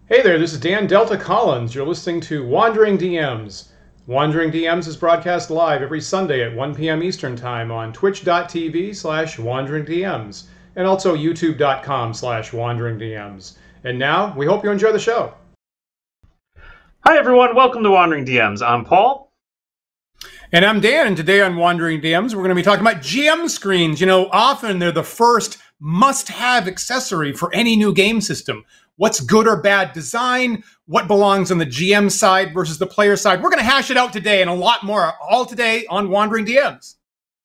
Hey there, this is Dan Delta Collins. You're listening to Wandering DMs. Wandering DMs is broadcast live every Sunday at 1 p.m. Eastern Time on twitch.tv/wanderingdms and also youtube.com/wanderingdms. And now, we hope you enjoy the show. Hi everyone, welcome to Wandering DMs. I'm Paul. And I'm Dan, and today on Wandering DMs, we're going to be talking about GM screens. You know, often they're the first must-have accessory for any new game system. What's good or bad design? What belongs on the GM side versus the player side? We're going to hash it out today and a lot more, all today on Wandering DMs.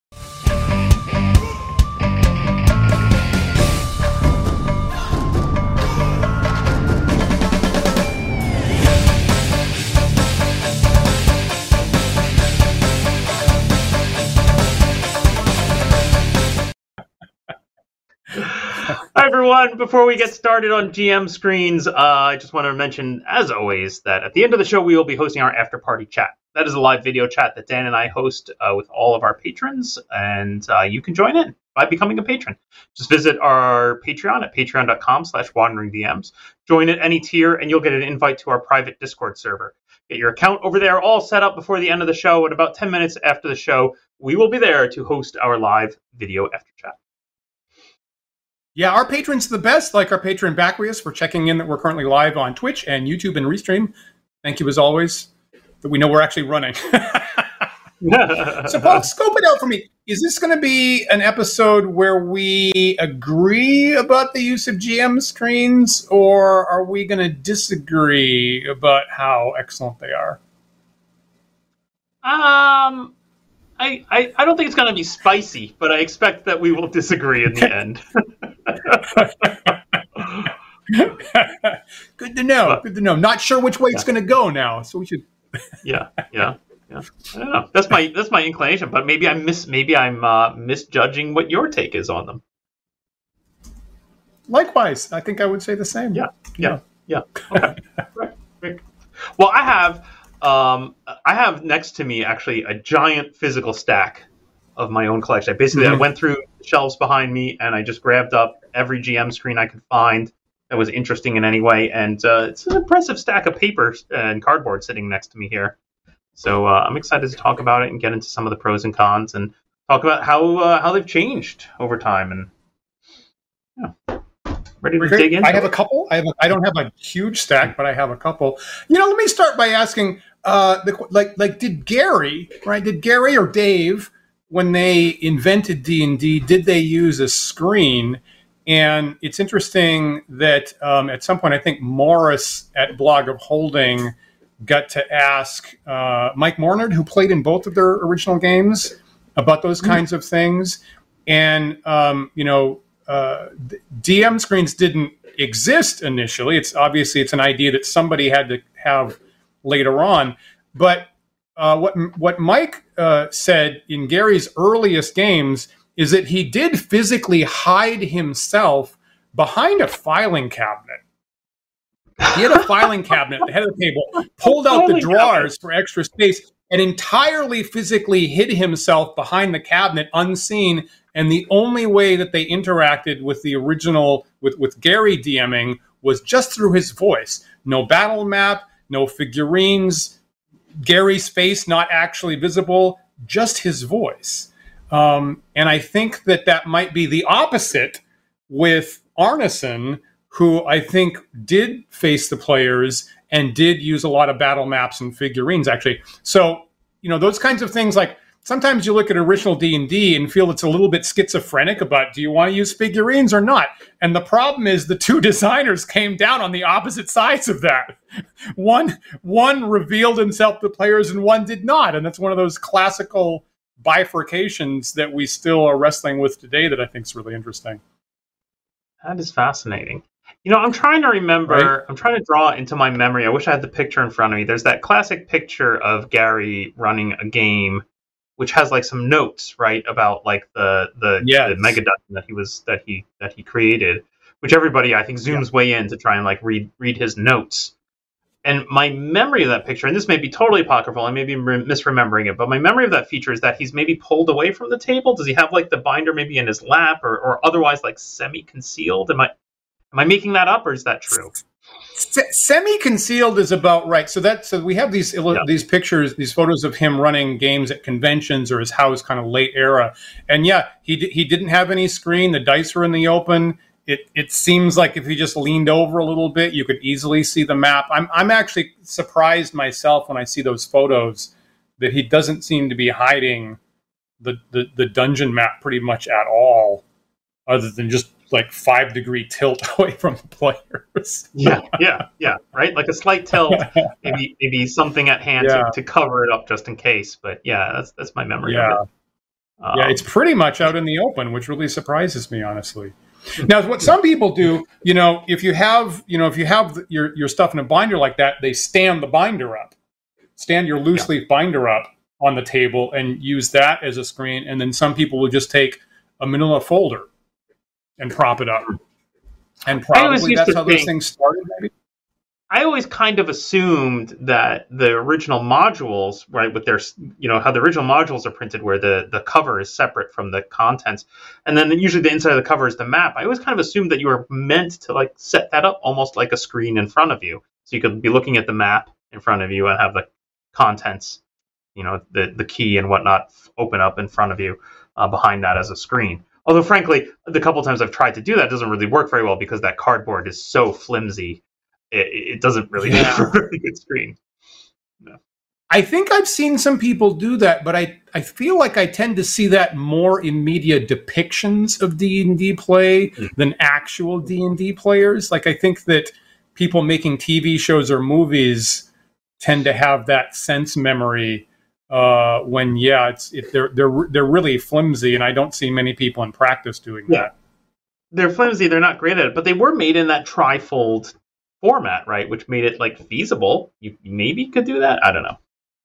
Hi everyone, before we get started on GM screens, I just want to mention, as always, that at the end of the show we will be hosting our after party chat. That is a live video chat that Dan and I host with all of our patrons, and you can join in by becoming a patron. Just visit our Patreon at patreon.com/wanderingdms. Join at any tier and you'll get an invite to our private Discord server. Get your account over there all set up before the end of the show, and about 10 minutes after the show, we will be there to host our live video after chat. Yeah, our patrons are the best, like our patron Bacrius for checking in that we're currently live on Twitch and YouTube and Restream. Thank you as always, that we know we're actually running. So Paul, scope it out for me. Is this going to be an episode where we agree about the use of GM screens, or are we going to disagree about how excellent they are? I don't think it's going to be spicy, but I expect that we will disagree in the end. Good to know. Good to know. Not sure which way it's going to go now, so we should. Yeah. I don't know. That's my inclination, but maybe I'm misjudging what your take is on them. Likewise, I think I would say the same. Yeah. Okay. Right. Well, I have next to me actually a giant physical stack of my own collection. I went through the shelves behind me and I just grabbed up every GM screen I could find that was interesting in any way. And it's an impressive stack of papers and cardboard sitting next to me here. So I'm excited to talk about it and get into some of the pros and cons and talk about how they've changed over time. And ready to dig in. I have a couple. I don't have a huge stack, but I have a couple. You know, let me start by asking, did Gary or Dave, when they invented D&D, did they use a screen? And it's interesting that at some point, I think Morris at Blog of Holding got to ask Mike Mornard, who played in both of their original games, about those kinds of things. And, DM screens didn't exist initially. It's an idea that somebody had to have later on. But what Mike said in Gary's earliest games is that he did physically hide himself behind a filing cabinet. He had a filing cabinet at the head of the table, pulled out the drawers for extra space, and entirely physically hid himself behind the cabinet unseen. And the only way that they interacted with the original, with Gary DMing, was just through his voice. No battle map, no figurines, Gary's face not actually visible, just his voice. And I think that might be the opposite with Arneson, who I think did face the players and did use a lot of battle maps and figurines, actually. So, those kinds of things, like sometimes you look at original D&D and feel it's a little bit schizophrenic about, do you want to use figurines or not? And the problem is the two designers came down on the opposite sides of that. One revealed himself to players and one did not. And that's one of those classical bifurcations that we still are wrestling with today that I think is really interesting. That is fascinating. I'm trying to remember, right? I'm trying to draw into my memory. I wish I had the picture in front of me. There's that classic picture of Gary running a game, which has like some notes, right, about like the mega dungeon that he created, which everybody I think zooms way in to try and like read his notes. And my memory of that picture, and this may be totally apocryphal, I may be misremembering it, but my memory of that feature is that he's maybe pulled away from the table. Does he have like the binder maybe in his lap or otherwise like semi-concealed? Am I making that up, or is that true? Semi-concealed is about right. So we have these pictures, these photos of him running games at conventions or his house, kind of late era. And yeah, he didn't have any screen. The dice were in the open. It seems like if he just leaned over a little bit, you could easily see the map. I'm actually surprised myself when I see those photos that he doesn't seem to be hiding the dungeon map pretty much at all, other than just like 5-degree tilt away from the players. yeah, right. Like a slight tilt, maybe something at hand to cover it up just in case. But yeah, that's my memory of it. It's pretty much out in the open, which really surprises me, honestly. Now, what some people do, if you have your stuff in a binder like that, they stand the binder up, stand your loose leaf binder up on the table and use that as a screen. And then some people will just take a manila folder and prop it up. And probably that's how those things started, maybe. I always kind of assumed that the original modules, right, with their, how the original modules are printed where the cover is separate from the contents. And then usually the inside of the cover is the map. I always kind of assumed that you were meant to like set that up almost like a screen in front of you. So you could be looking at the map in front of you and have the contents, the key and whatnot open up in front of you behind that as a screen. Although, frankly, the couple times I've tried to do that doesn't really work very well because that cardboard is so flimsy. It doesn't really have a very good screen. No. I think I've seen some people do that, but I feel like I tend to see that more in media depictions of D&D play than actual D&D players. Like, I think that people making TV shows or movies tend to have that sense memory when they're really flimsy, and I don't see many people in practice doing that. They're flimsy. They're not great at it, but they were made in that trifold format, right? Which made it like feasible. You maybe could do that. I don't know.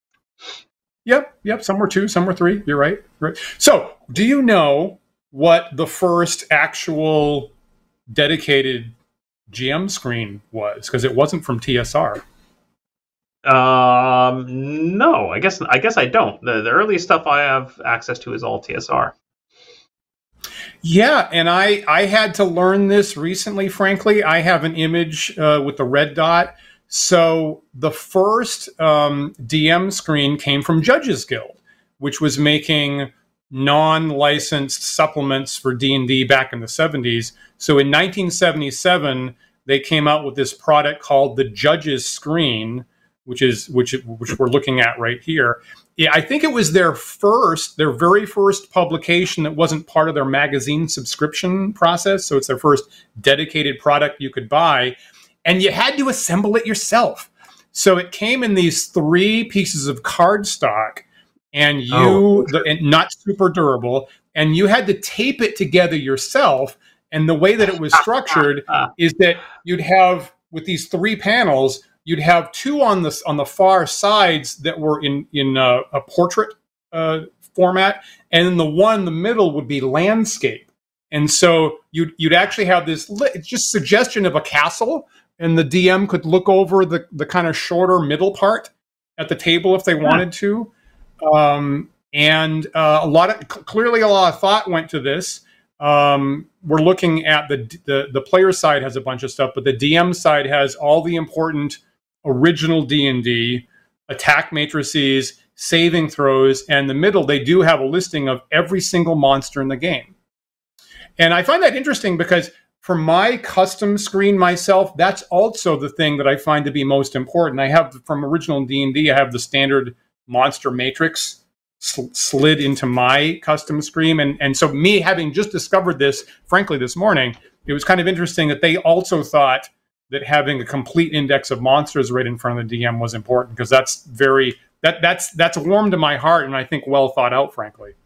Yep. Some were 2, some were 3. You're right. So, do you know what the first actual dedicated GM screen was? Because it wasn't from TSR. No. I guess I don't. The earliest stuff I have access to is all TSR. Yeah, and I had to learn this recently, frankly. I have an image with the red dot. So the first DM screen came from Judges Guild, which was making non-licensed supplements for D&D back in the 70s. So in 1977, they came out with this product called the Judges Screen, which we're looking at right here. Yeah, I think it was their very first publication that wasn't part of their magazine subscription process. So it's their first dedicated product you could buy, and you had to assemble it yourself. So it came in these 3 pieces of cardstock, and and not super durable, and you had to tape it together yourself. And the way that it was structured is that you'd have, with these 3 panels, you'd have 2 on the far sides that were in a portrait format, and then the one in the middle would be landscape. And so you'd actually have this just suggestion of a castle, and the DM could look over the kind of shorter middle part at the table if they wanted to. Clearly a lot of thought went to this. We're looking at the player side has a bunch of stuff, but the DM side has all the important original D&D, attack matrices, saving throws, and the middle, they do have a listing of every single monster in the game. And I find that interesting because for my custom screen myself, that's also the thing that I find to be most important. I have, from original D&D, I have the standard monster matrix slid into my custom screen. And so me having just discovered this, frankly, this morning, it was kind of interesting that they also thought that having a complete index of monsters right in front of the DM was important, because that's warm to my heart, and I think well thought out, frankly.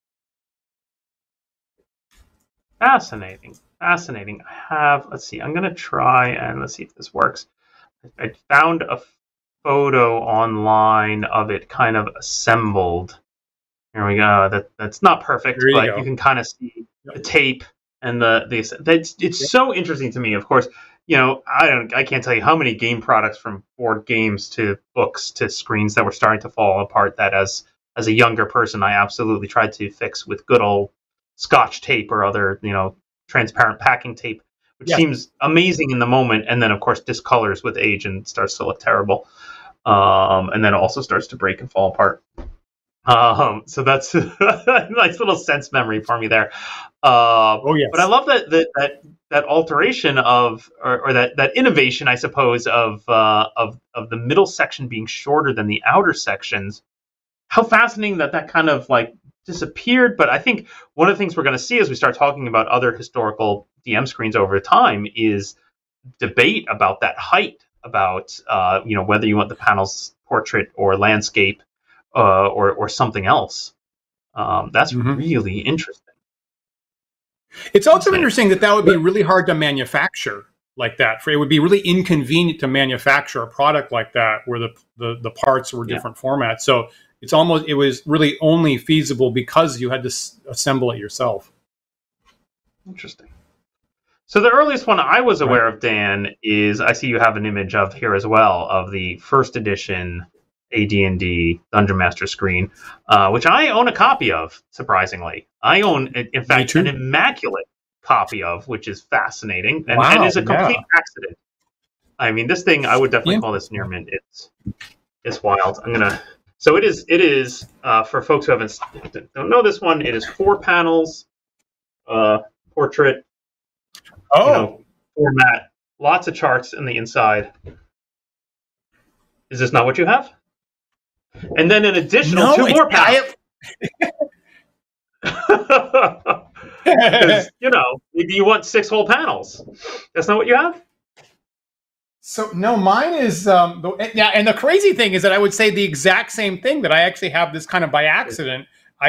Fascinating. Let's see, I'm going to try and let's see if this works. I found a photo online of it kind of assembled. Here we go. That's not perfect, but you can kind of see the tape and it's so interesting to me. Of course, I can't tell you how many game products, from board games to books to screens, that were starting to fall apart, that as a younger person I absolutely tried to fix with good old Scotch tape or other, transparent packing tape. which Yes. seems amazing in the moment, and then of course discolors with age and starts to look terrible, and then also starts to break and fall apart. So that's a nice little sense memory for me there. Oh yes. But I love that alteration of, or that innovation, I suppose, of the middle section being shorter than the outer sections. How fascinating that kind of like disappeared. But I think one of the things we're going to see as we start talking about other historical DM screens over time is debate about that height, about whether you want the panels portrait or landscape, or something else. That's really interesting. It's also interesting that would be really hard to manufacture like that. It would be really inconvenient to manufacture a product like that where the parts were different formats. So it was really only feasible because you had to assemble it yourself. Interesting. So the earliest one I was aware of, Dan, is, I see you have an image of here as well, of the first edition AD&D Dungeon Master screen, which I own a copy of, surprisingly. I own, in fact, an immaculate copy of, which is fascinating, and is a complete accident. I mean, this thing, I would definitely call this near mint. It's wild. So it is, for folks who don't know this one, it is 4 panels, portrait, format, lots of charts in the inside. Is this not what you have? And then an additional 2 more panels. Because, maybe you want 6 whole panels. That's not what you have? So, no, mine is, and the crazy thing is that I would say the exact same thing, that I actually have this kind of by accident. I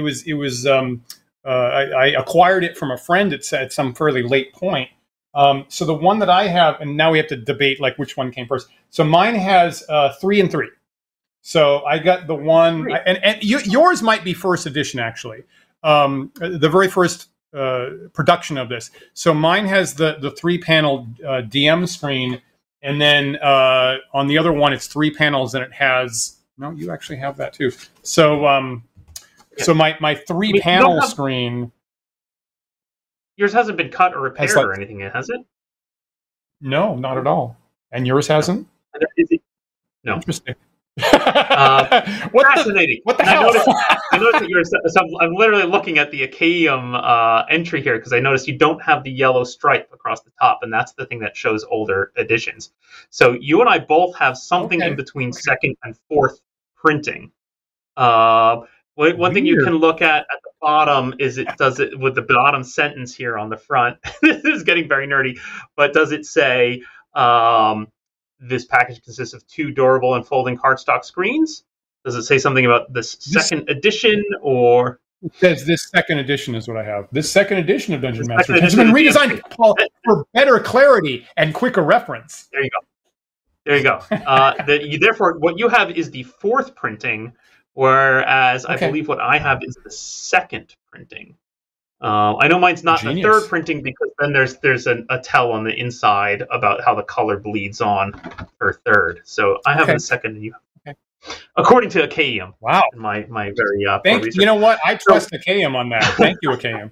acquired it from a friend at some fairly late point. So the one that I have, and now we have to debate like which one came first. So mine has 3 and 3. So I got the one, and yours might be first edition actually, the very first production of this. So mine has the 3-panel DM screen, and then on the other one it's 3 panels, and it has you actually have that too. So so my 3-panel screen. Yours hasn't been cut or repaired or anything, has it? No, not at all. And yours hasn't? No. Interesting. Fascinating. What the hell? I noticed that yours. So I'm literally looking at the Achaeum entry here, because I noticed you don't have the yellow stripe across the top, and that's the thing that shows older editions. So you and I both have something in between second and fourth printing. One thing you can look at the bottom is it does it with the bottom sentence here on the front. This is getting very nerdy, but does it say this package consists of 2 durable and folding cardstock screens? Does it say something about this second edition, or? It says this second edition is what I have. This second edition of Dungeon Master has been redesigned, Paul, for better clarity and quicker reference. There you go. Therefore, what you have is the 4th printing, whereas I believe what I have is the 2nd printing. I know mine's not the 3rd printing, because then there's a tell on the inside about how the color bleeds on for 3rd. So I have the 2nd, and you have, according to Achaeum. Wow, my very you know what? I trust Achaeum on that. Thank you, Achaeum.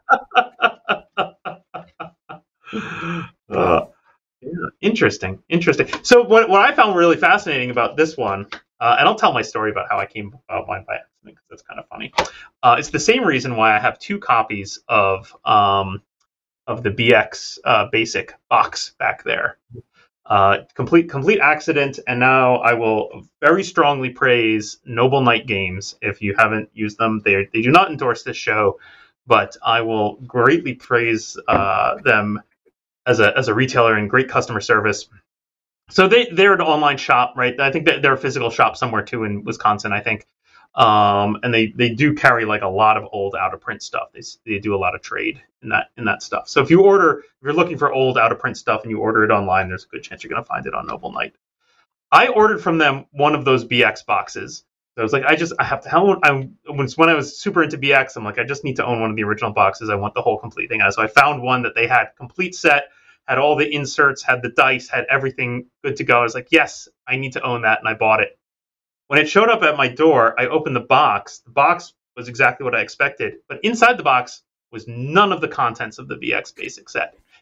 Interesting. So what I found really fascinating about this one, and I'll tell my story about how I came about mine by accident, because that's kind of funny. It's the same reason why I have 2 copies of the BX basic box back there. Complete accident, and now I will very strongly praise Noble Knight Games. If you haven't used them, they do not endorse this show, but I will greatly praise them as a retailer and great customer service. So they're an online shop, right? I think that they're a physical shop somewhere too in Wisconsin, I think. And they do carry like a lot of old out of print stuff. They do a lot of trade in that stuff. So if you're looking for old out of print stuff and you order it online, there's a good chance you're going to find it on Noble Knight. I ordered from them one of those BX boxes. So I was like, I have to. When I was super into BX, I'm like, I just need to own one of the original boxes. I want the whole complete thing. So I found one that they had complete set, had all the inserts, had the dice, had everything good to go. I was like, yes, I need to own that, and I bought it. When it showed up at my door, I opened the box. The box was exactly what I expected, but inside the box was none of the contents of the BX basic set.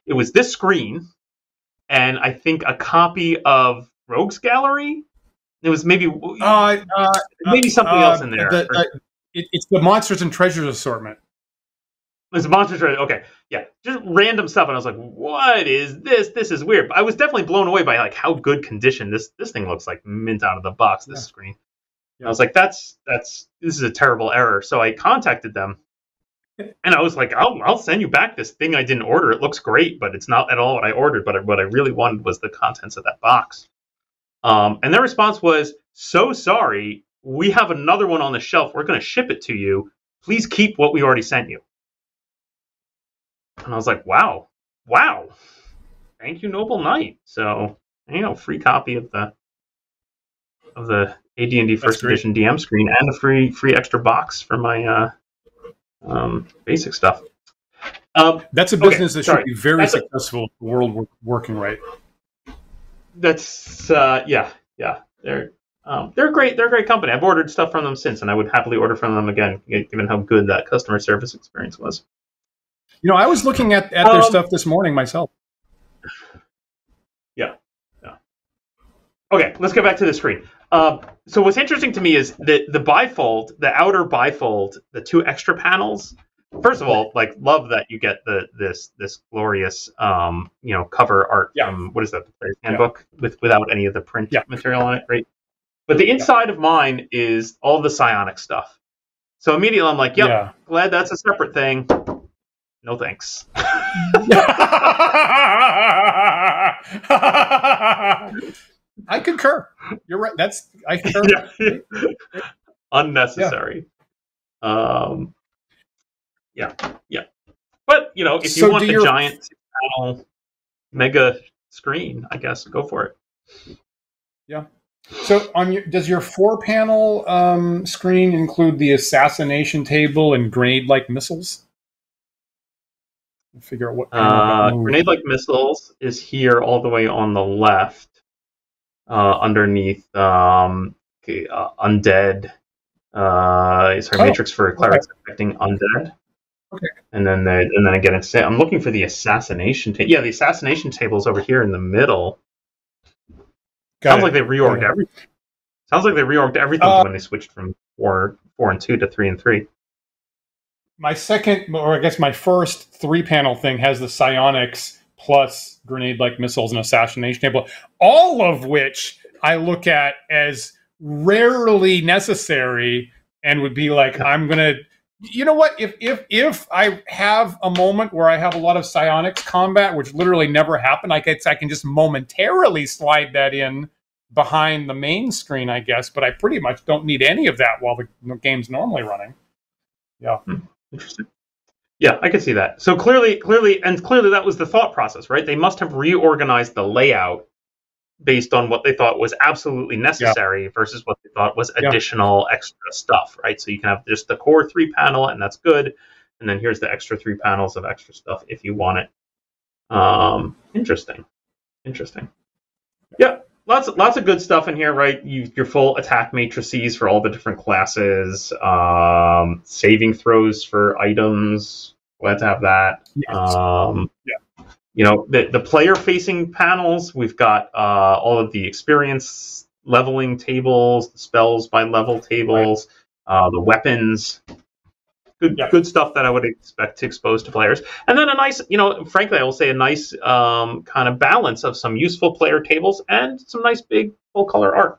It was this screen, and I think a copy of Rogues Gallery. It was maybe something else in there. It's the Monsters and Treasures assortment. It's Monsters and Treasures. Okay, yeah, just random stuff, and I was like, "What is this? This is weird." But I was definitely blown away by like how good condition this thing looks, like mint out of the box. This screen. Yeah. I was like, "This is a terrible error." So I contacted them, and I was like, "I'll send you back this thing I didn't order. It looks great, but it's not at all what I ordered. But what I really wanted was the contents of that box." And their response was, "So sorry. We have another one on the shelf. We're going to ship it to you. Please keep what we already sent you." And I was like, wow. Thank you, Noble Knight. So, free copy of the AD&D First Edition DM screen and a free extra box for my basic stuff. That's a business that should be very successful in the world working right. That's yeah. They're a great company. I've ordered stuff from them since, and I would happily order from them again, given how good that customer service experience was. I was looking at their stuff this morning myself. Yeah. Okay, let's get back to the screen. So what's interesting to me is that the bifold, the outer bifold, the two extra panels. First of all, like, love that you get this glorious cover art from, what is that, the Player's Handbook, without any of the print material on it, right? But the inside of mine is all the psionic stuff. So immediately I'm like, glad that's a separate thing. No thanks. I concur. You're right. I concur. Unnecessary. Yeah. But if you want the giant 6-panel mega screen, I guess go for it. Yeah. So does your 4-panel screen include the assassination table and grenade-like missiles? Figure out what grenade-like missiles is here all the way on the left, underneath undead. Matrix for clerics affecting undead. Okay. And then again, I'm looking for the assassination table. Yeah, the assassination table is over here in the middle. Sounds like they reorged everything. When they switched from 4 and 2 to 3 and 3. My second, or I guess my first 3-panel thing has the psionics plus grenade-like missiles and assassination table, all of which I look at as rarely necessary and would be like, I'm going to, if I have a moment where I have a lot of psionics combat, which literally never happened, I can just momentarily slide that in behind the main screen, I guess, but I pretty much don't need any of that while the game's normally running. Yeah. Interesting. Yeah, I can see that. So clearly that was the thought process, right? They must have reorganized the layout based on what they thought was absolutely necessary versus what they thought was additional extra stuff, right? So you can have just the core 3-panel, and that's good. And then here's the extra 3 panels of extra stuff if you want it. Interesting. Yeah, lots of good stuff in here, right? Your full attack matrices for all the different classes, saving throws for items. Glad to have that. Yes. The player-facing panels. We've got all of the experience leveling tables, the spells by level tables, the weapons. Good stuff that I would expect to expose to players. And then a nice, frankly, I will say a nice kind of balance of some useful player tables and some nice big full-color art.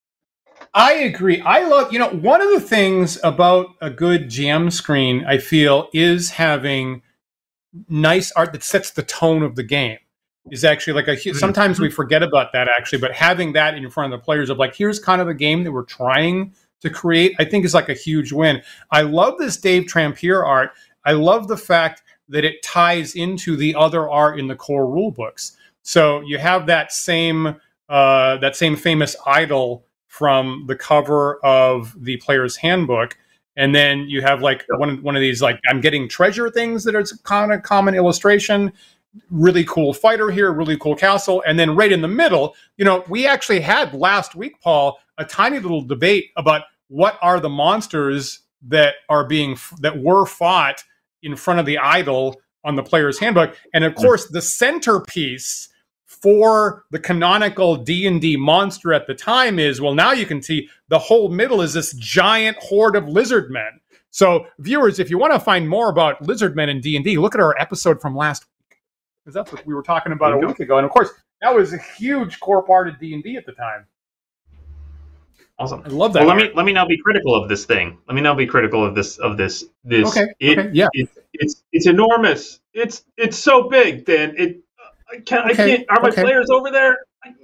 I agree. I love, one of the things about a good GM screen, I feel, is having nice art that sets the tone of the game. Is actually like sometimes we forget about that, actually, but having that in front of the players of like, here's kind of the game that we're trying to create, I think is like a huge win. I love this Dave Trampier art. I love the fact that it ties into the other art in the core rule books. So you have that same famous idol from the cover of the Player's Handbook, and then you have like one of these like I'm getting treasure things that are kind of common illustration. Really cool fighter here, really cool castle, and then right in the middle, we actually had last week, Paul, a tiny little debate about what are the monsters that were fought in front of the idol on the player's handbook. And of course, the centerpiece for the canonical D&D monster at the time is, well, now you can see the whole middle is this giant horde of lizard men. So viewers, if you want to find more about lizard men in D&D, look at our episode from last week, because that's what we were talking about a week ago. And of course, that was a huge core part of D&D at the time. Awesome. I love that. Well, let me now be critical of this thing. Let me now be critical of this. Okay. Yeah. It's enormous. It's so big, Dan. I can't. Are my players over there?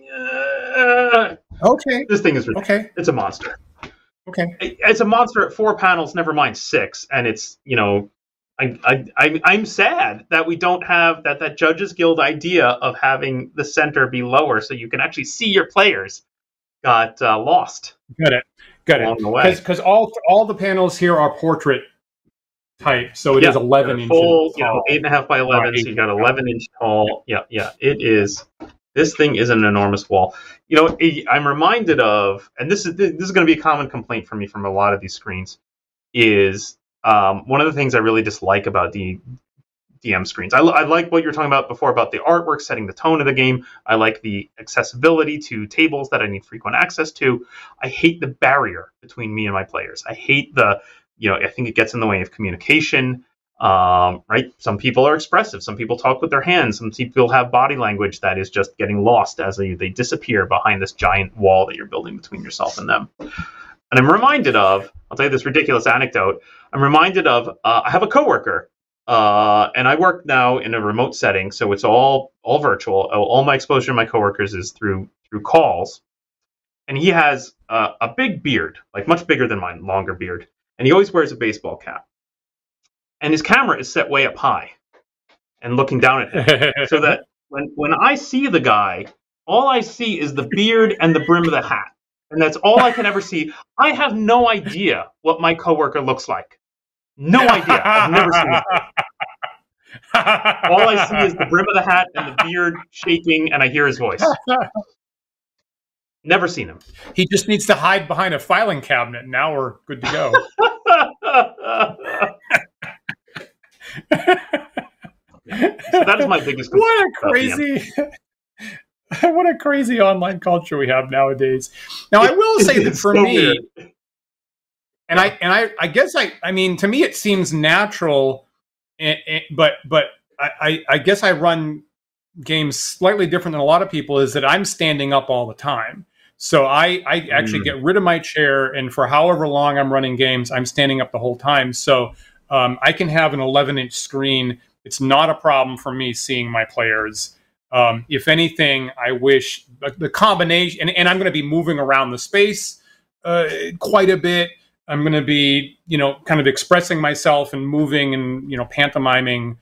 Okay. This thing is ridiculous. Okay. It's a monster. Okay. It's a monster at 4 panels, never mind 6, and it's, you know, I'm sad that we don't have that Judges Guild idea of having the center be lower so you can actually see your players got lost. Got it. Along the way. Because all the panels here are portrait type, so it is 11 inches full, tall. 8.5 by 11, so you got 11-inch tall. Yeah. It is. This thing is an enormous wall. You know, I'm reminded of, and this is going to be a common complaint for me from a lot of these screens, is one of the things I really dislike about the DM screens. I like what you were talking about before about the artwork setting the tone of the game. I like the accessibility to tables that I need frequent access to. I hate the barrier between me and my players. I hate I think it gets in the way of communication. Right? Some people are expressive. Some people talk with their hands. Some people have body language that is just getting lost as they disappear behind this giant wall that you're building between yourself and them. And I'm reminded of, I'll tell you this ridiculous anecdote. I'm reminded of, I have a coworker, and I work now in a remote setting, so it's all virtual. All my exposure to my coworkers is through calls. And he has a big beard, like much bigger than mine, longer beard. And he always wears a baseball cap. And his camera is set way up high and looking down at him. So that when I see the guy, all I see is the beard and the brim of the hat. And that's all I can ever see. I have no idea what my coworker looks like. No idea. I've never seen it. All I see is the brim of the hat and the beard shaking, and I hear his voice. Never seen him. He just needs to hide behind a filing cabinet. Now we're good to go. So that is my biggest complaint. What a crazy online culture we have nowadays. Now I will say that for me, weird. and I guess I mean, to me it seems natural, but I guess I run games slightly different than a lot of people, is that I'm standing up all the time. So I actually get rid of my chair, and for however long I'm running games, I'm standing up the whole time. So I can have an 11-inch screen. It's not a problem for me seeing my players. If anything, I wish the combination, and I'm going to be moving around the space quite a bit. I'm going to be, kind of expressing myself and moving and, pantomiming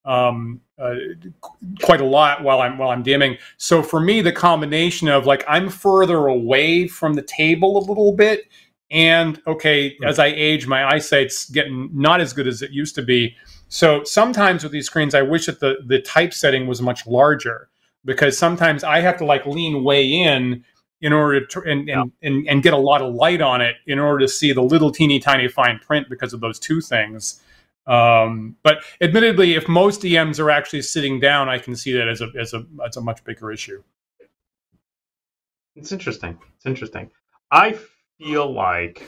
quite a lot while I'm DMing. So for me, the combination of I'm further away from the table a little bit, and as I age, my eyesight's getting not as good as it used to be. So sometimes with these screens, I wish that the typesetting was much larger, because sometimes I have to lean way in order to and get a lot of light on it in order to see the little teeny tiny fine print because of those two things. But admittedly, if most DMs are actually sitting down, I can see that as a much bigger issue. It's interesting. I feel like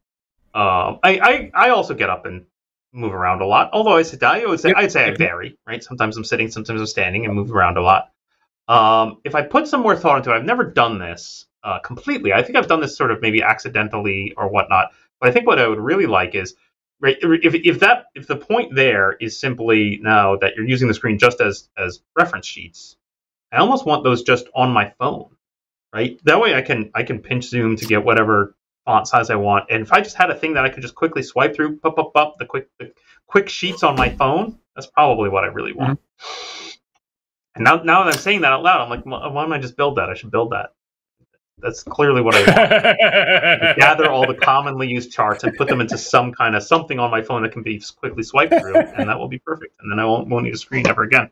I also get up and move around a lot. Although I'd say I vary, right? Sometimes I'm sitting, sometimes I'm standing, and move around a lot. If I put some more thought into it, I've never done this completely. I think I've done this sort of maybe accidentally or whatnot. But I think what I would really like is, right, if the point there is simply now that you're using the screen just as reference sheets, I almost want those just on my phone, right? That way I can pinch zoom to get whatever font size I want. And if I just had a thing that I could just quickly swipe through, the quick sheets on my phone, that's probably what I really want. Mm-hmm. And now that I'm saying that out loud, I'm like, why don't I just build that? I should build that. That's clearly what I want. Gather all the commonly used charts and put them into some kind of something on my phone that can be quickly swiped through, and that will be perfect. And then I won't need a screen ever again.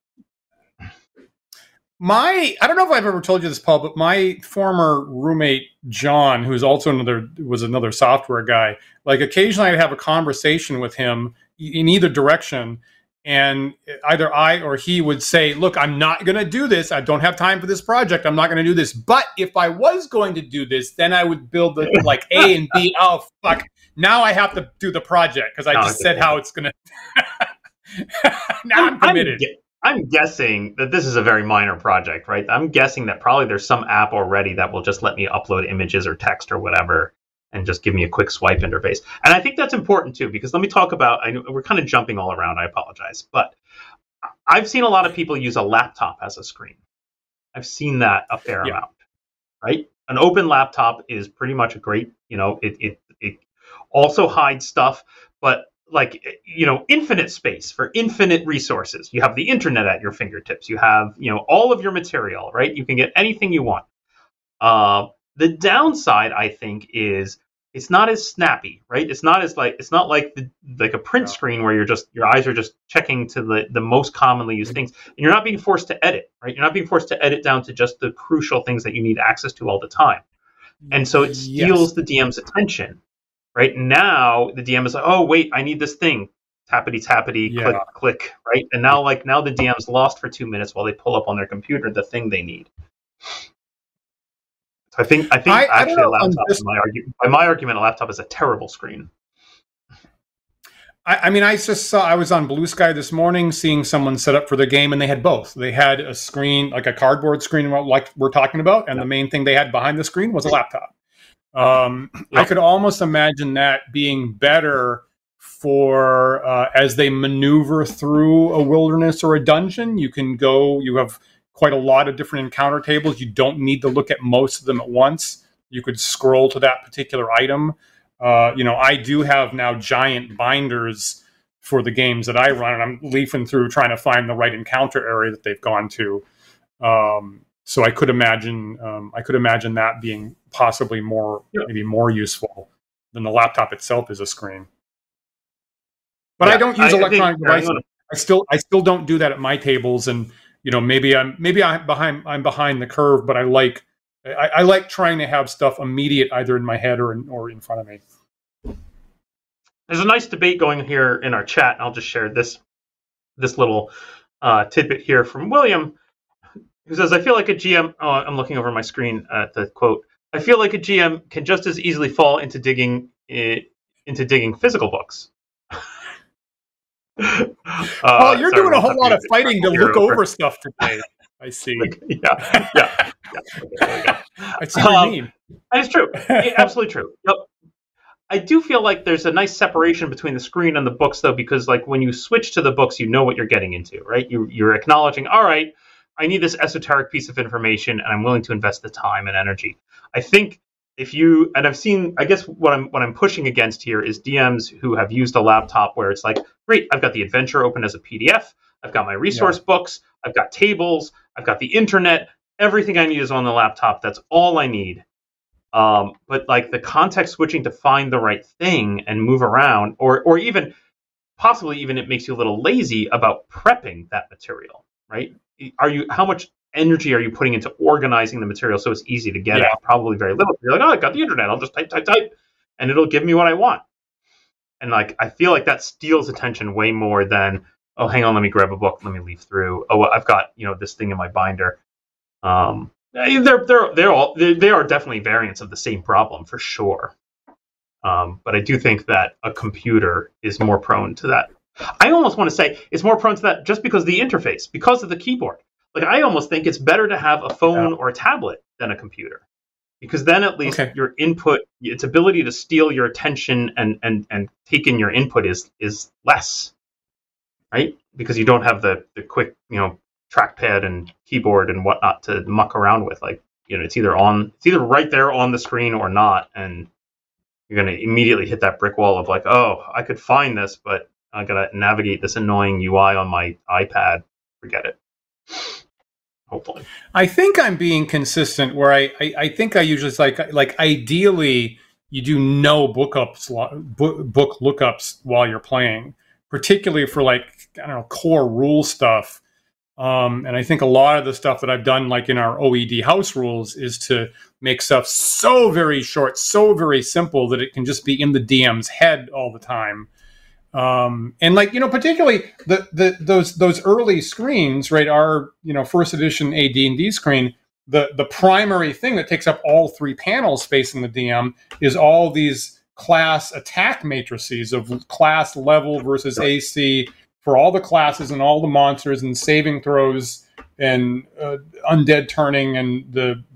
I don't know if I've ever told you this, Paul, but my former roommate, John, who's also another software guy, occasionally I'd have a conversation with him in either direction, and either I or he would say, look, I'm not going to do this. I don't have time for this project. I'm not going to do this. But if I was going to do this, then I would build the like A and B. Oh, fuck. Now I have to do the project because I just said how it's going to. Now I'm committed. I'm guessing that this is a very minor project, right? I'm guessing that probably there's some app already that will just let me upload images or text or whatever and just give me a quick swipe interface. And I think that's important too, because let me talk about, we're kind of jumping all around, I apologize, but I've seen a lot of people use a laptop as a screen. I've seen that a fair amount, right? An open laptop is pretty much a great, it also hides stuff, but like, infinite space for infinite resources. You have the internet at your fingertips. You have, all of your material, right? You can get anything you want. The downside, I think, is it's not as snappy, right? It's not like a print screen where your eyes are just checking to the most commonly used things, and you're not being forced to edit, right? You're not being forced to edit down to just the crucial things that you need access to all the time, and so it steals the DM's attention. Right now, the DM is like, oh wait, I need this thing. Tappity tappity, click click, right? And now the DM's lost for 2 minutes while they pull up on their computer the thing they need. I think actually a laptop, by my argument, a laptop is a terrible screen. I mean, I was on Blue Sky this morning seeing someone set up for the game, and they had both. They had a screen, like a cardboard screen like we're talking about, and the main thing they had behind the screen was a laptop. I could almost imagine that being better for as they maneuver through a wilderness or a dungeon. You have quite a lot of different encounter tables. You don't need to look at most of them at once. You could scroll to that particular item. I do have now giant binders for the games that I run, and I'm leafing through trying to find the right encounter area that they've gone to. So I could imagine that being possibly maybe more useful than the laptop itself as a screen. But I don't use electronic devices. I still don't do that at my tables, and maybe I'm behind the curve, but I like trying to have stuff immediate either in my head or in front of me. There's a nice debate going here in our chat. I'll just share this little tidbit here from William, who says, I feel like a GM, I'm looking over my screen at the quote, I feel like a GM can just as easily fall into digging physical books. Well, you're doing a whole lot of fighting to look over stuff today. I see. Yeah. I see what you mean. And it's true. Absolutely true. Yep. I do feel like there's a nice separation between the screen and the books, though, because like when you switch to the books, you know what you're getting into, right? You're acknowledging, all right, I need this esoteric piece of information, and I'm willing to invest the time and energy. I think I've seen, I guess what I'm pushing against here is DMs who have used a laptop where it's like, great, I've got the adventure open as a PDF, I've got my resource books, I've got tables, I've got the internet, everything I need is on the laptop. That's all I need. But like the context switching to find the right thing and move around, or even possibly even it makes you a little lazy about prepping that material, right? How much energy are you putting into organizing the material so it's easy to get at? Probably very little. You're like, oh, I got the internet. I'll just type, and it'll give me what I want. And like, I feel like that steals attention way more than, oh, hang on, let me grab a book, let me leaf through. Oh, I've got this thing in my binder. They are definitely variants of the same problem for sure. But I do think that a computer is more prone to that. I almost want to say it's more prone to that just because of the interface, because of the keyboard. Like I almost think it's better to have a phone or a tablet than a computer, because then at least your input, its ability to steal your attention and take in your input is less, right? Because you don't have the quick trackpad and keyboard and whatnot to muck around with. Like it's either right there on the screen or not, and you're going to immediately hit that brick wall of like, oh, I could find this, but I got to navigate this annoying UI on my iPad. Forget it. Hopefully. I think I'm being consistent where I think I usually like ideally you do no book lookups while you're playing, particularly for like, I don't know, core rule stuff. And I think a lot of the stuff that I've done, like in our OED house rules, is to make stuff so very short, so very simple that it can just be in the DM's head all the time. And like, particularly those early screens, right? Our, first edition AD&D screen, the primary thing that takes up all three panels facing the DM is all these class attack matrices of class level versus AC for all the classes and all the monsters and saving throws and undead turning and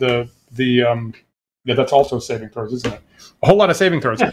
that's also saving throws, isn't it? A whole lot of saving throws.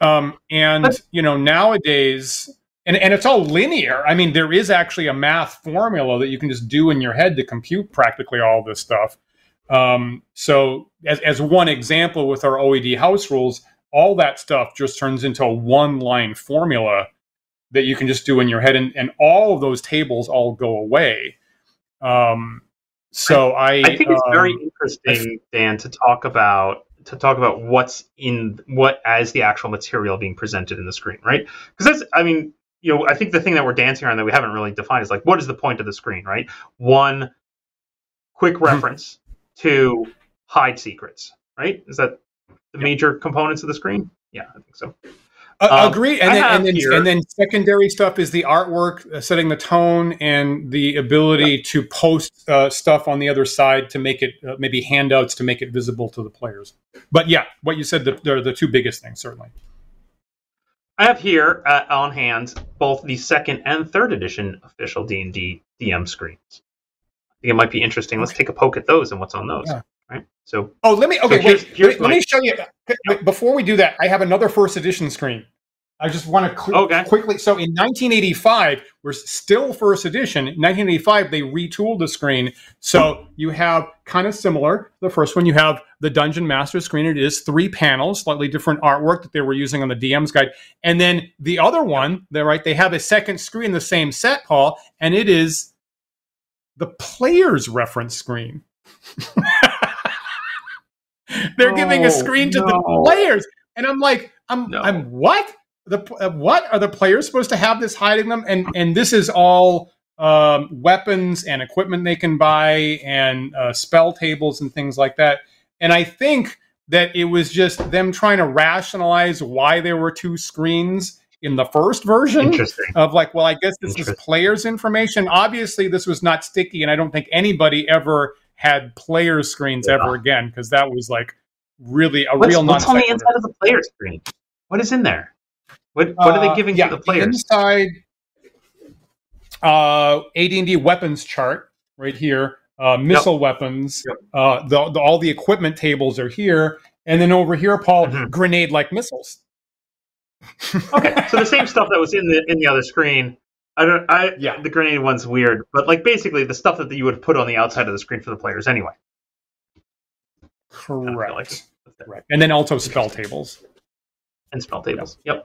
Nowadays, and it's all linear. I mean, there is actually a math formula that you can just do in your head to compute practically all this stuff. So as one example with our OED house rules, all that stuff just turns into a one-line formula that you can just do in your head, and all of those tables all go away. I think it's very interesting, Dan, to talk about what's in what as the actual material being presented in the screen, right? Because I think the thing that we're dancing around that we haven't really defined is like, what is the point of the screen, right? One, quick reference. To hide secrets, right? Is that the major components of the screen? Yeah, I think so. Agreed. And then secondary stuff is the artwork, setting the tone, and the ability to post stuff on the other side to make it maybe handouts to make it visible to the players. But yeah, what you said, they're the two biggest things, certainly. I have here on hand both the second and third edition official D&D DM screens. I think it might be interesting. Let's take a poke at those and what's on those. Yeah. Right. So. Oh, let me show you. Before we do that, I have another first edition screen. I just want to quickly. So in 1985, we're still first edition. In 1985, they retooled the screen. So you have kind of similar. The first one, you have the Dungeon Master screen. It is 3 panels, slightly different artwork that they were using on the DM's guide. And then the other one, they have a second screen, the same set, Paul, and it is the player's reference screen. They're giving a screen to the players, and I'm like, I'm what? What are the players supposed to have this hiding them? And this is all weapons and equipment they can buy, and spell tables and things like that. And I think that it was just them trying to rationalize why there were 2 screens in the first version of like, well, I guess this is players' information. Obviously, this was not sticky, and I don't think anybody ever had player screens ever again, because that was like really real nonsense. What's on the inside of the player screen? What is in there? What are they giving to the players? The inside AD&D weapons chart right here. Missile weapons. All the equipment tables are here, and then over here, Paul, grenade-like missiles. Okay, so the same stuff that was in the other screen. The grenade one's weird, but like basically the stuff that you would put on the outside of the screen for the players anyway. Correct. Right. And then also spell tables. And spell tables. Yep.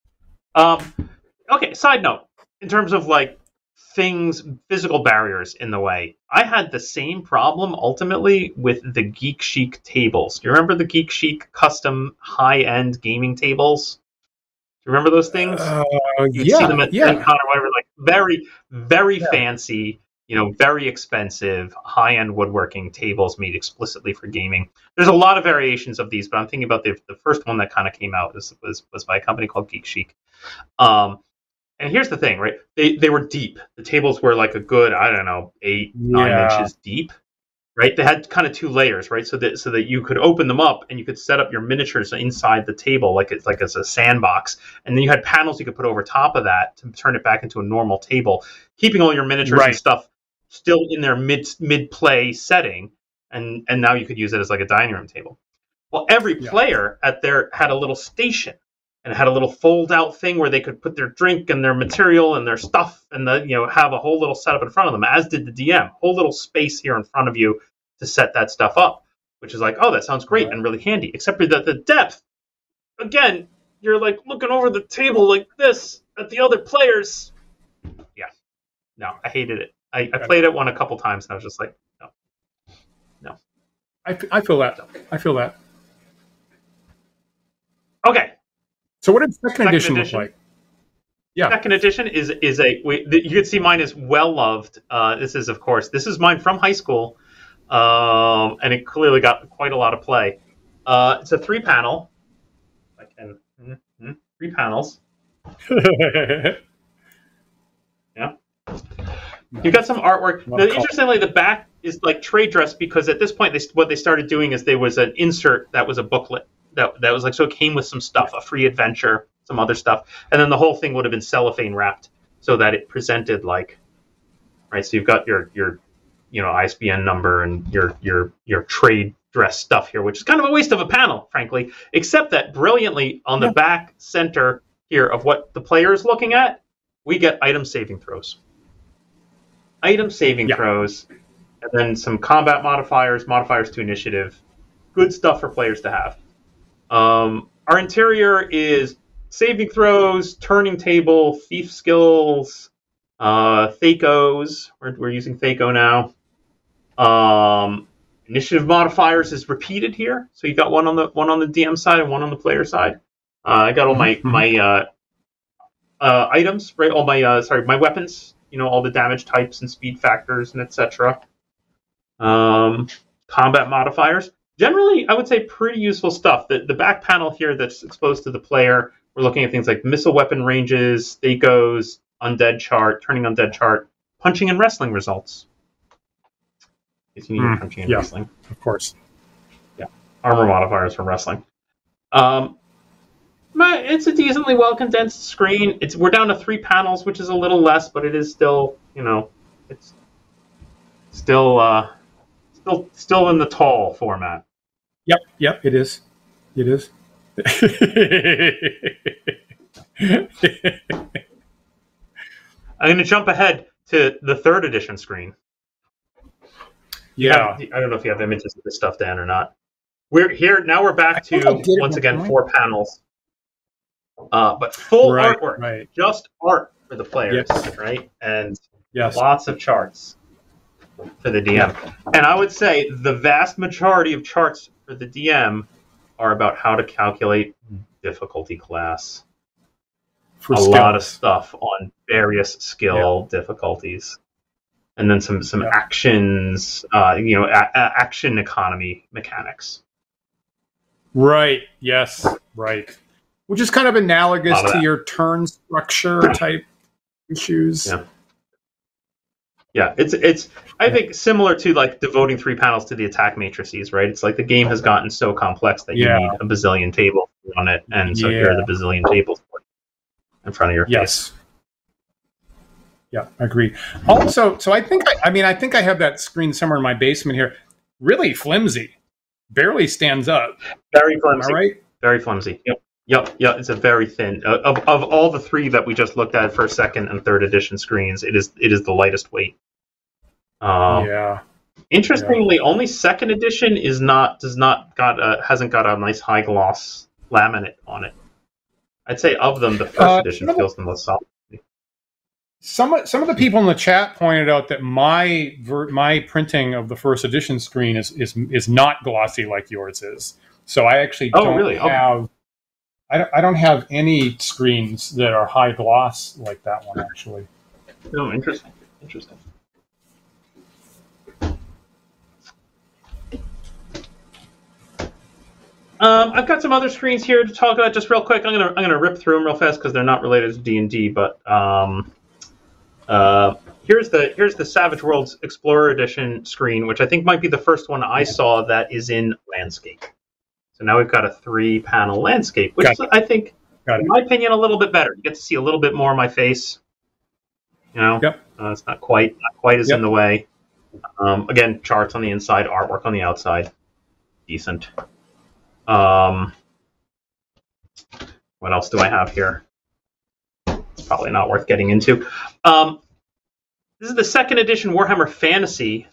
Okay, side note. In terms of like physical barriers in the way, I had the same problem ultimately with the Geek Chic tables. Do you remember the Geek Chic custom high-end gaming tables? Do you remember those things? You'd see them at Con or whatever, like very, very fancy, very expensive, high-end woodworking tables made explicitly for gaming. There's a lot of variations of these, but I'm thinking about the first one that kind of came out was by a company called Geek Chic. And here's the thing, right? They were deep. The tables were like a good, 8, 9 inches deep. Right, they had kind of 2 layers, right? So that you could open them up and you could set up your miniatures inside the table, like as a sandbox, and then you had panels you could put over top of that to turn it back into a normal table, keeping all your miniatures and stuff still in their mid play setting, and now you could use it as like a dining room table. Well, every player had a little station and had a little fold out thing where they could put their drink and their material and their stuff and have a whole little setup in front of them, as did the DM. Whole little space here in front of you to set that stuff up, which is like, oh, that sounds great and really handy. Except for the depth, again, you're like looking over the table like this at the other players. Yeah, no, I hated it. I played it one a couple times and I was just like, no. I feel that. I feel that. Okay. So what did second edition look like? Yeah. Second edition is you can see mine is well loved. This is mine from high school, and it clearly got quite a lot of play. It's a 3 panel, 3 panels. Yeah. You got some artwork. Now, interestingly, the back is like trade dress because at this point, what they started doing is there was an insert that was a booklet that was like, so it came with some stuff, a free adventure, some other stuff, and then the whole thing would have been cellophane wrapped so that it presented like, right. So you've got your ISBN number and your trade dress stuff here, which is kind of a waste of a panel, frankly. Except that brilliantly on the back center here of what the player is looking at, we get item saving throws. Item saving throws, and then some combat modifiers to initiative. Good stuff for players to have. Our interior is saving throws, turning table, thief skills, Thacos. We're using Thaco now. Initiative modifiers is repeated here, so you got one on the DM side and one on the player side. I got all my items, right? All my weapons. All the damage types and speed factors and etc. Combat modifiers. Generally, I would say pretty useful stuff. The back panel here that's exposed to the player, we're looking at things like missile weapon ranges, Thacos, undead chart, turning undead chart, punching and wrestling results. If you need punching and wrestling. Of course. Yeah. Armor modifiers for wrestling. It's a decently well condensed screen. We're down to 3 panels, which is a little less, but it is still, it's still in the tall format. Yep, it is. It is. I'm going to jump ahead to the 3rd edition screen. Yeah. I don't know if you have images of this stuff, Dan, or not. We're back to, once again, 4 panels. But full artwork, right. Just art for the players, right? And lots of charts for the DM. And I would say the vast majority of charts for the DM are about how to calculate difficulty class. For a lot of stuff on various skill difficulties. And then some actions, action economy mechanics. Right, yes, right. Which is kind of analogous to your turn structure type issues. Yeah, it's I think similar to like devoting 3 panels to the attack matrices, right? It's like the game has gotten so complex that you need a bazillion tables on it, and so here are the bazillion tables in front of your face. Yeah, agreed. Also, so I think I have that screen somewhere in my basement here. Really flimsy, barely stands up. Very flimsy. Am I right? Very flimsy. Yep. It's a very thin. Of all the 3 that we just looked at for 2nd and 3rd edition screens, it is the lightest weight. Interestingly, only 2nd edition hasn't got a nice high gloss laminate on it. I'd say of them, the 1st edition feels the most solid. Some of the people in the chat pointed out that my printing of the 1st edition screen is not glossy like yours is. So I actually don't have. I don't have any screens that are high gloss like that one, actually. Oh, interesting. I've got some other screens here to talk about just real quick. I'm gonna rip through them real fast because they're not related to D&D. But here's the Savage Worlds Explorer Edition screen, which I think might be the first one I saw that is in landscape. So now we've got a 3-panel landscape, which I think, in my opinion, a little bit better. You get to see a little bit more of my face. It's not quite as in the way. Again, charts on the inside, artwork on the outside. Decent. What else do I have here? It's probably not worth getting into. This is the 2nd edition Warhammer Fantasy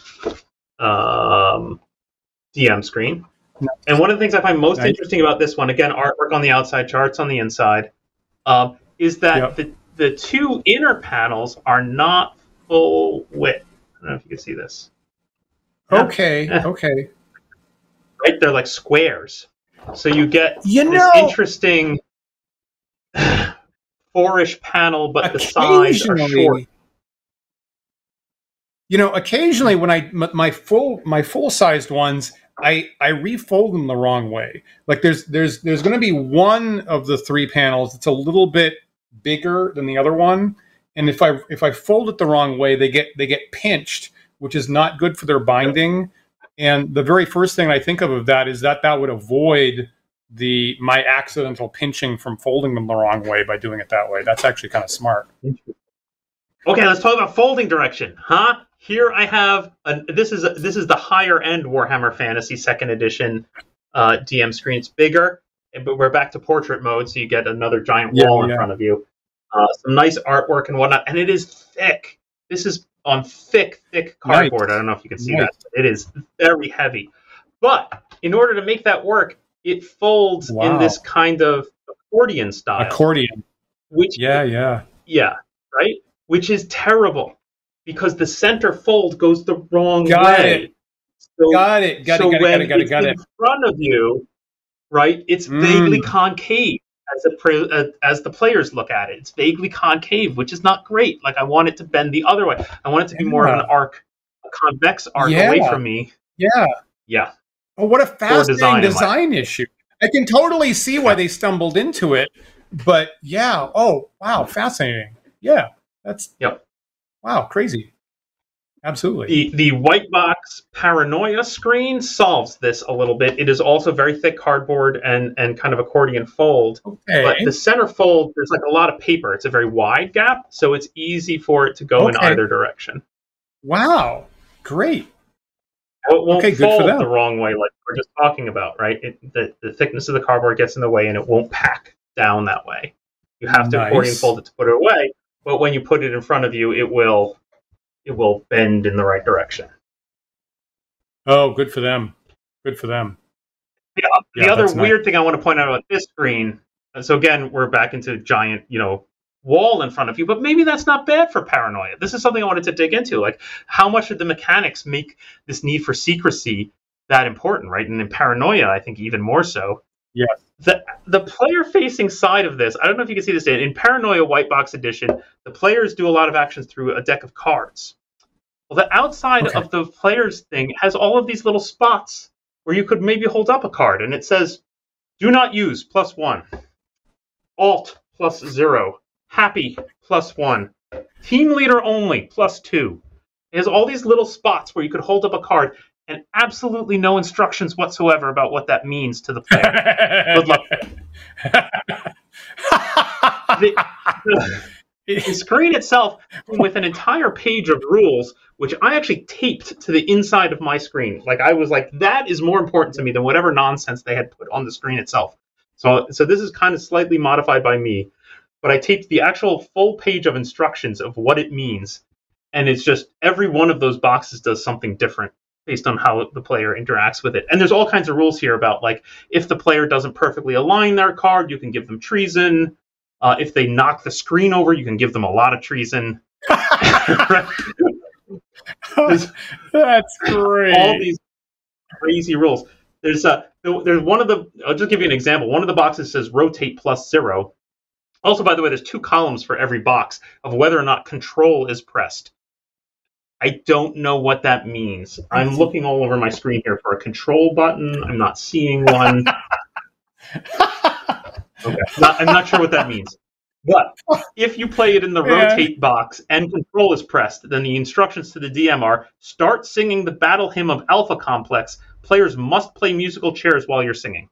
DM screen. And one of the things I find most interesting about this one, again, artwork on the outside, charts on the inside, is that the 2 inner panels are not full width. I don't know if you can see this. Okay. Right? They're like squares. So you get this interesting 4-ish panel, but the sides are short. Occasionally when my full-sized ones, I refold them the wrong way. Like there's going to be one of the 3 panels that's a little bit bigger than the other one, and if I fold it the wrong way, they get pinched, which is not good for their binding. And the very first thing I think of that is that would avoid my accidental pinching from folding them the wrong way by doing it that way. That's actually kind of smart. Okay, let's talk about folding direction, huh? Here I have this is the higher end Warhammer Fantasy 2nd Edition DM screen. It's bigger, but we're back to portrait mode, so you get another giant wall in front of you. Some nice artwork and whatnot, and it is thick. This is on thick cardboard. I don't know if you can see that. It is very heavy. But in order to make that work, it folds in this kind of accordion style. Which right? Which is terrible because the center fold goes the wrong way. Got it. In front of you, right? It's vaguely concave as the players look at it. It's vaguely concave, which is not great. Like I want it to bend the other way. I want it to be more of an arc, a convex arc away from me. Yeah. Oh, what a fascinating design issue. I can totally see why they stumbled into it, but yeah. Oh, wow, fascinating. Yeah, that's wow, crazy. Absolutely. The white box Paranoia screen solves this a little bit. It is also very thick cardboard and kind of accordion fold. Okay. But the center fold, there's like a lot of paper. It's a very wide gap, so it's easy for it to go in either direction. Wow, great. It won't fold the wrong way like we're just talking about, right? The thickness of the cardboard gets in the way and it won't pack down that way. You have to accordion fold it to put it away, but when you put it in front of you, it will bend in the right direction. Oh, good for them. Good for them. The other weird thing I want to point out about this screen, so again, we're back into giant, wall in front of you, but maybe that's not bad for Paranoia. This is something I wanted to dig into. Like, how much did the mechanics make this need for secrecy that important, right? And in Paranoia, I think even more so. Yeah. The player-facing side of this, I don't know if you can see this, Dan. In Paranoia White Box Edition, the players do a lot of actions through a deck of cards. Well, the outside of the players thing has all of these little spots where you could maybe hold up a card, and it says, do not use, +1. Alt, +0. Happy, +1. Team leader only, +2. It has all these little spots where you could hold up a card and absolutely no instructions whatsoever about what that means to the player. Good luck. The screen itself, with an entire page of rules, which I actually taped to the inside of my screen. Like I was like, that is more important to me than whatever nonsense they had put on the screen itself. So this is kind of slightly modified by me. But I taped the actual full page of instructions of what it means. And it's just every one of those boxes does something different based on how the player interacts with it. And there's all kinds of rules here about, like, if the player doesn't perfectly align their card, you can give them treason. If they knock the screen over, you can give them a lot of treason. That's great. All these crazy rules. There's one of the, I'll just give you an example. One of the boxes says rotate +0. Also, by the way, there's 2 columns for every box of whether or not control is pressed. I don't know what that means. I'm looking all over my screen here for a control button. I'm not seeing one. Okay. I'm not sure what that means. But if you play it in the rotate box and control is pressed, then the instructions to the DM are, start singing the battle hymn of Alpha Complex. Players must play musical chairs while you're singing.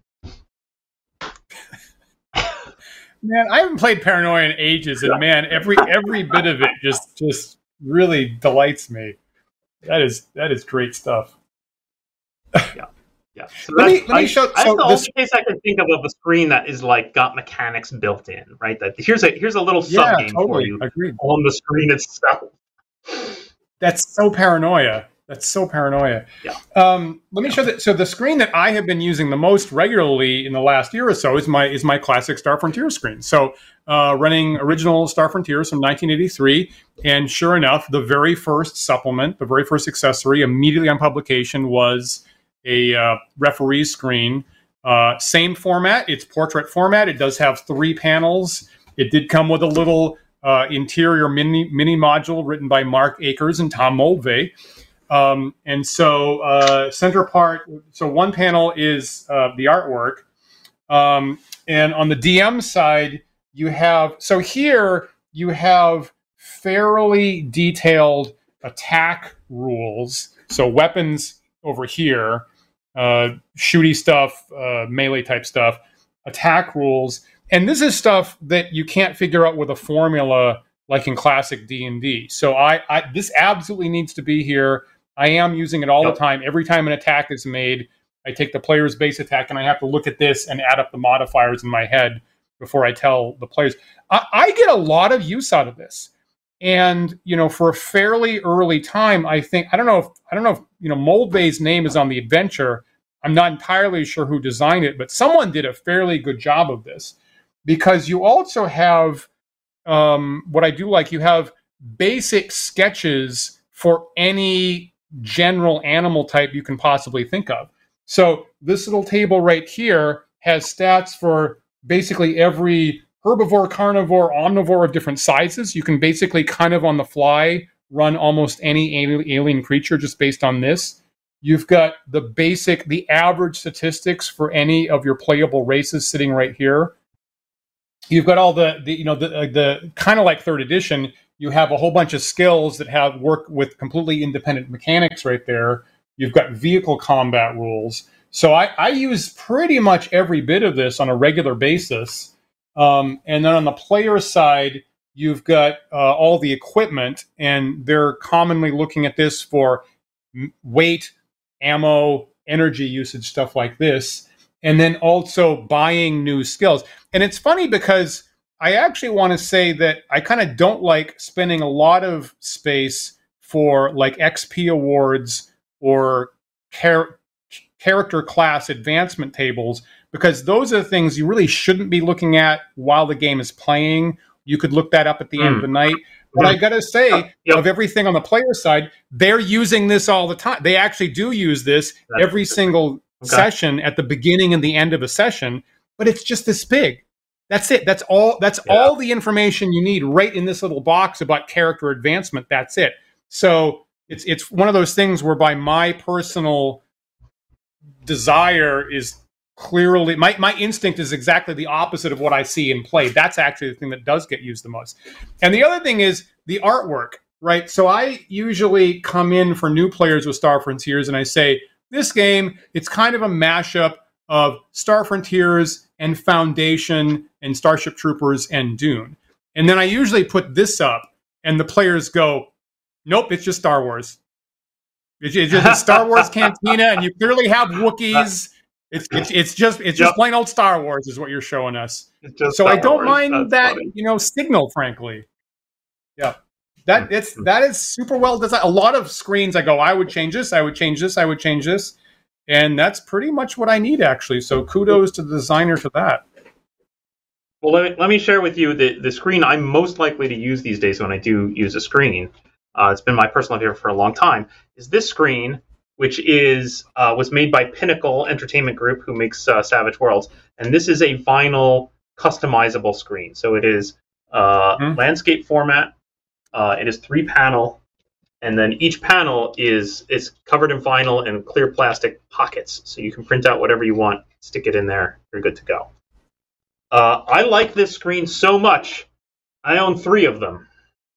Man, I haven't played Paranoia in ages, and man, every bit of it just really delights me. That is great stuff. Yeah. So let me show. That's the only case I can think of a screen that is like got mechanics built in, right? That here's a little sub game for you on the screen itself. That's so Paranoia. Yeah. Let me show that. So the screen that I have been using the most regularly in the last year or so is my classic Star Frontier screen. So running original Star Frontiers from 1983, and sure enough, the very first supplement, the very first accessory, immediately on publication was a referee screen. Same format. It's portrait format. It does have 3 panels. It did come with a little interior mini module written by Mark Akers and Tom Mulvey. And so center part, so one panel is the artwork. And on the DM side, you have, so here you have fairly detailed attack rules. So weapons over here, shooty stuff, melee type stuff, attack rules. And this is stuff that you can't figure out with a formula like in classic D&D. So this absolutely needs to be here. I am using it all the time. Every time an attack is made, I take the player's base attack and I have to look at this and add up the modifiers in my head before I tell the players. I get a lot of use out of this. And, for a fairly early time, I think, I don't know if Moldvay's name is on the adventure. I'm not entirely sure who designed it, but someone did a fairly good job of this, because you also have, what I do like, you have basic sketches for any general animal type you can possibly think of. So this little table right here has stats for basically every herbivore, carnivore, omnivore of different sizes. You can basically kind of on the fly run almost any alien creature just based on this. You've got the average statistics for any of your playable races sitting right here. You've got all the kind of like third edition, you have a whole bunch of skills that work with completely independent mechanics right there. You've got vehicle combat rules. So I use pretty much every bit of this on a regular basis. And then on the player side, you've got all the equipment, and they're commonly looking at this for weight, ammo, energy usage, stuff like this. And then also buying new skills. And it's funny because I actually want to say that I kind of don't like spending a lot of space for like XP awards or character class advancement tables, because those are the things you really shouldn't be looking at while the game is playing. You could look that up at the end of the night. But I got to say, of everything on the player side, they're using this all the time. They actually do use this every single session at the beginning and the end of a session, but it's just this big. That's it. That's all the information you need right in this little box about character advancement. That's it. So it's one of those things whereby my personal desire is clearly, my instinct is exactly the opposite of what I see in play. That's actually the thing that does get used the most. And the other thing is the artwork, right? So I usually come in for new players with Star Frontiers and I say, this game, it's kind of a mashup of Star Frontiers and Foundation and Starship Troopers and Dune. And then I usually put this up and the players go, nope, it's just Star Wars. It's just a Star Wars cantina, and you clearly have Wookiees. It's just plain old Star Wars is what you're showing us. So I don't mind that, signal, frankly. Yeah. That is super well designed. A lot of screens I go, I would change this, I would change this, I would change this. And that's pretty much what I need, actually. So kudos to the designer for that. Well, let me share with you the screen I'm most likely to use these days when I do use a screen. It's been my personal favorite for a long time, is this screen, which was made by Pinnacle Entertainment Group, who makes Savage Worlds. And this is a vinyl customizable screen. So it is landscape format. It is 3-panel. And then each panel is covered in vinyl and clear plastic pockets. So you can print out whatever you want, stick it in there, you're good to go. I like this screen so much, I own 3 of them.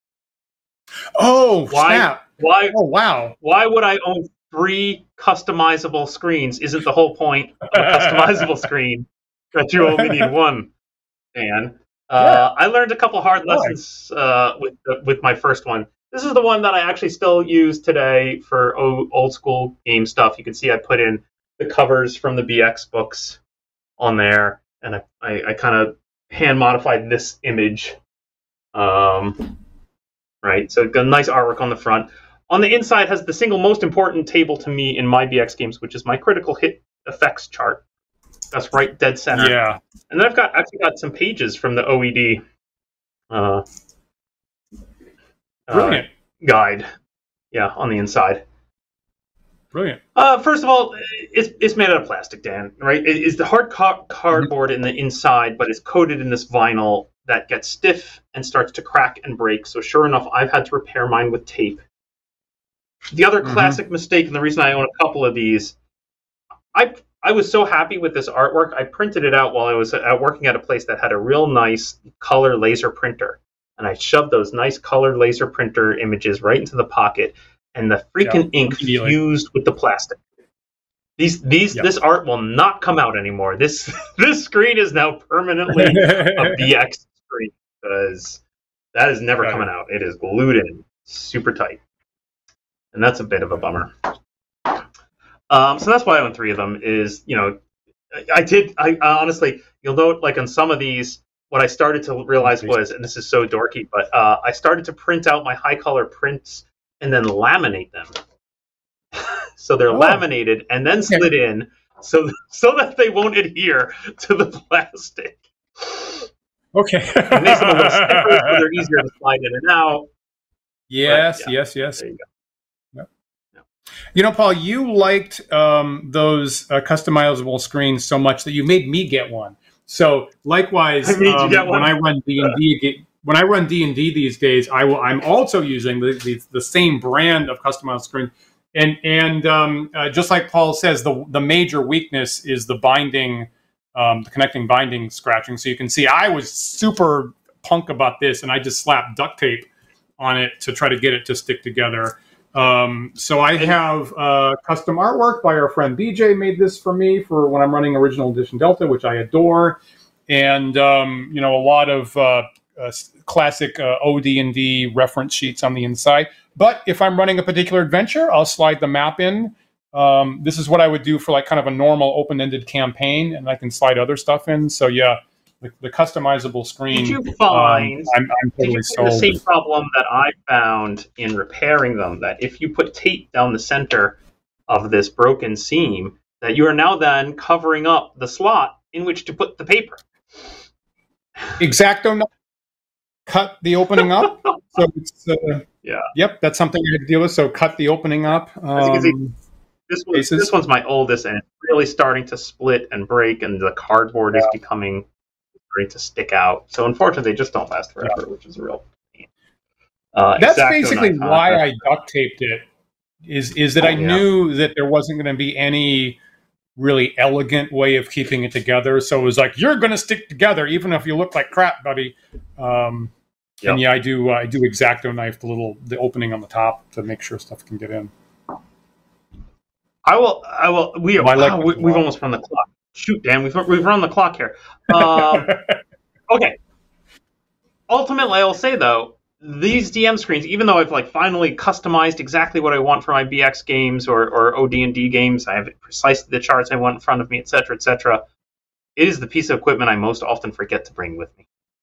Oh, snap. Why? Oh, wow. Why would I own 3 customizable screens? Isn't the whole point of a customizable screen that you only need one, Dan? I learned a couple hard lessons with my first one. This is the one that I actually still use today for old school game stuff. You can see I put in the covers from the BX books on there, and I kind of hand modified this image. Right, so got nice artwork on the front. On the inside has the single most important table to me in my BX games, which is my critical hit effects chart. That's right dead center. Yeah. And then I've actually got some pages from the OED Brilliant. Guide. Yeah, on the inside. Brilliant. First of all, it's made out of plastic, Dan. Right? It's the hard cardboard in the inside, but it's coated in this vinyl that gets stiff and starts to crack and break. So sure enough, I've had to repair mine with tape. The other classic mistake, and the reason I own a couple of these, I I was so happy with this artwork. I printed it out while I was working at a place that had a real nice color laser printer. And I shoved those nice color laser printer images right into the pocket, and the freaking ink fused with the plastic. This art will not come out anymore. This screen is now permanently a BX screen because that is never coming out. It is glued in super tight, and that's a bit of a bummer. So that's why I own 3 of them. Is, you know, I honestly, you'll note, like on some of these, what I started to realize was, and this is so dorky, but I started to print out my high color prints and then laminate them. So they're laminated and then slid in so that they won't adhere to the plastic. Okay. It makes them a little stiffer, so they're easier to slide in and out. Yes, but, yeah, yes. There you go. You know, Paul, you liked those customizable screens so much that you made me get one. So likewise, when I run D&D, these days, I'm also using the same brand of customizable screen. And just like Paul says, the major weakness is the binding, the connecting binding scratching. So you can see I was super punk about this, and I just slapped duct tape on it to try to get it to stick together. So I have custom artwork by our friend BJ made this for me for when I'm running Original Edition Delta, which I adore. And, you know, a lot of classic OD&D reference sheets on the inside. But if I'm running a particular adventure, I'll slide the map in. This is what I would do for like kind of a normal open-ended campaign, and I can slide other stuff in. So yeah, the customizable screen. Did you find, I'm totally sold. The same problem that I found in repairing them, that if you put tape down the center of this broken seam, that you are now then covering up the slot in which to put the paper. X-Acto cut the opening up. So it's yep, that's something you had to deal with. So cut the opening up. As you can see, this one's my oldest, and it's really starting to split and break, and the cardboard is becoming ready to stick out. So unfortunately, they just don't last forever, which is a real pain. That's basically why I duct taped it. Is that I knew that there wasn't going to be any really elegant way of keeping it together. So it was like, you're going to stick together, even if you look like crap, buddy. And yeah, I do X-Acto knife the opening on the top to make sure stuff can get in. I will. We've almost run the clock. Shoot, Dan, we've run the clock here. Okay. Ultimately, I'll say though, these DM screens, even though I've like finally customized exactly what I want for my BX games or OD&D games, I have precisely the charts I want in front of me, etc., etc. It is the piece of equipment I most often forget to bring with me,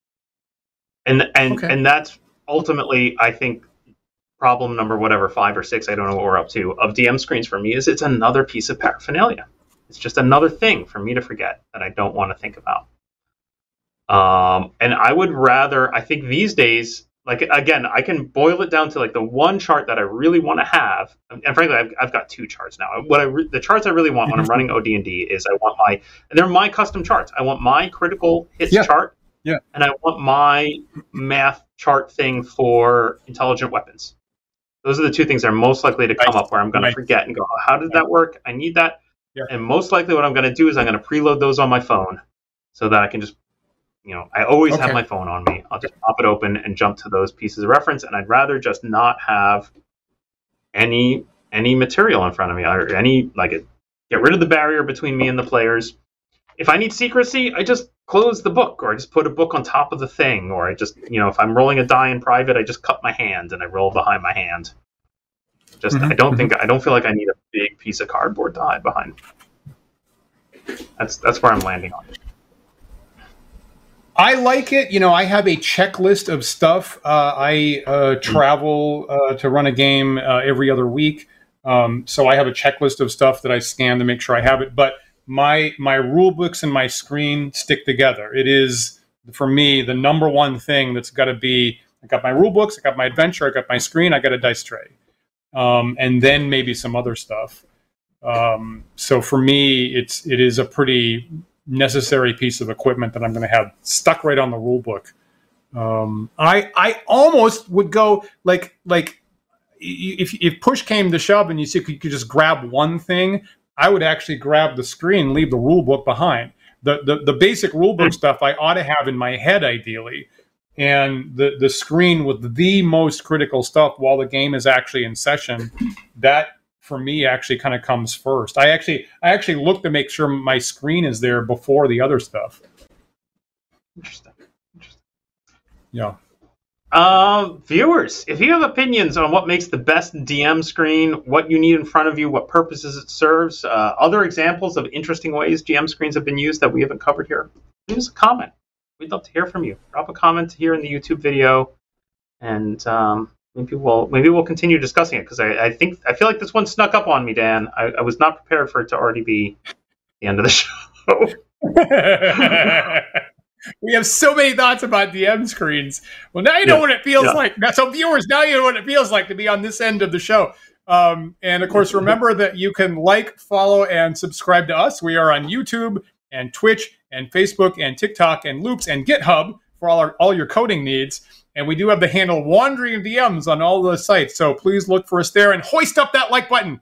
and that's ultimately, I think, problem number 5 or 6, I don't know what we're up to, of DM screens for me, is it's another piece of paraphernalia. It's just another thing for me to forget that I don't want to think about. And I would rather, I think these days, like, again, I can boil it down to like the one chart that I really want to have. And frankly, I've got 2 charts now. The charts I really want when I'm running OD&D is and they're my custom charts. I want my critical hits chart. Yeah. And I want my math chart thing for intelligent weapons. Those are the 2 things that are most likely to come up where I'm going to forget and go, oh, how did that work? I need that. Yeah. And most likely what I'm going to do is I'm going to preload those on my phone so that I can just, I always have my phone on me. I'll just pop it open and jump to those pieces of reference. And I'd rather just not have any material in front of me or get rid of the barrier between me and the players. If I need secrecy, I just close the book, or I just put a book on top of the thing, or I just, if I'm rolling a die in private, I just cut my hand and I roll behind my hand. I don't feel like I need a big piece of cardboard to hide behind. That's where I'm landing on it. I like it. I have a checklist of stuff. I travel to run a game every other week. So I have a checklist of stuff that I scan to make sure I have it. But my rule books and my screen stick together. It is, for me, the number one thing that's got to be, I got my rule books, I got my adventure, I got my screen, I got a dice tray. And then maybe some other stuff. So for me, it is a pretty necessary piece of equipment that I'm going to have stuck right on the rule book. I almost would go like if push came to shove and you could just grab one thing, I would actually grab the screen, leave the rule book behind. The basic rule book stuff I ought to have in my head ideally, and the screen with the most critical stuff while the game is actually in session, that for me actually kind of comes first. I actually look to make sure my screen is there before the other stuff. Interesting. Yeah. Viewers, if you have opinions on what makes the best DM screen, what you need in front of you, what purposes it serves, other examples of interesting ways GM screens have been used that we haven't covered here, leave us a comment. We'd love to hear from you. Drop a comment here in the YouTube video, and maybe we'll continue discussing it, because I feel like this one snuck up on me, Dan. I was not prepared for it to already be the end of the show. We have so many thoughts about DM screens. Well, now you know what it feels like. So viewers, now you know what it feels like to be on this end of the show. And of course, remember that you can like, follow, and subscribe to us. We are on YouTube and Twitch and Facebook and TikTok and Loops and GitHub for all your coding needs. And we do have the handle Wandering DMs on all the sites. So please look for us there and hoist up that like button.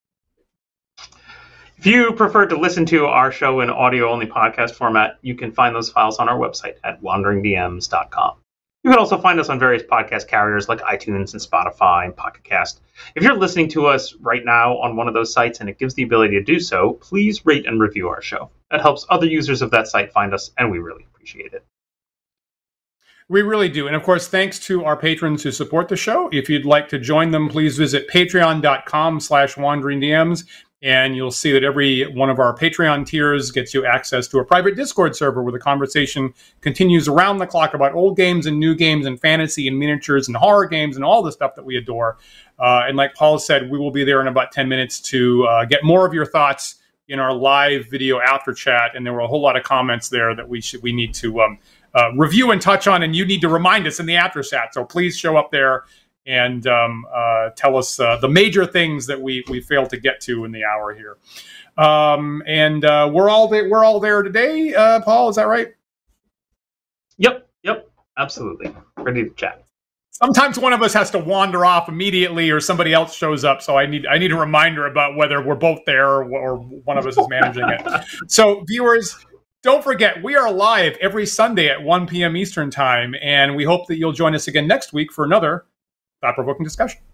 If you prefer to listen to our show in audio-only podcast format, you can find those files on our website at wanderingdms.com. You can also find us on various podcast carriers like iTunes and Spotify and Pocket Cast. If you're listening to us right now on one of those sites and it gives the ability to do so, please rate and review our show. That helps other users of that site find us, and we really appreciate it. We really do. And of course, thanks to our patrons who support the show. If you'd like to join them, please visit patreon.com/wanderingdms. And you'll see that every one of our Patreon tiers gets you access to a private Discord server where the conversation continues around the clock about old games and new games and fantasy and miniatures and horror games and all the stuff that we adore. And like Paul said, we will be there in about 10 minutes to get more of your thoughts in our live video after chat. And there were a whole lot of comments there that we need to review and touch on, and you need to remind us in the after chat. So please show up there and tell us the major things that we failed to get to in the hour here. And we're all there today, Paul, is that right? Yep, absolutely. Ready to chat. Sometimes one of us has to wander off immediately or somebody else shows up, so I need a reminder about whether we're both there or one of us is managing it. So viewers, don't forget, we are live every Sunday at 1 p.m. Eastern Time, and we hope that you'll join us again next week for another thought-provoking discussion.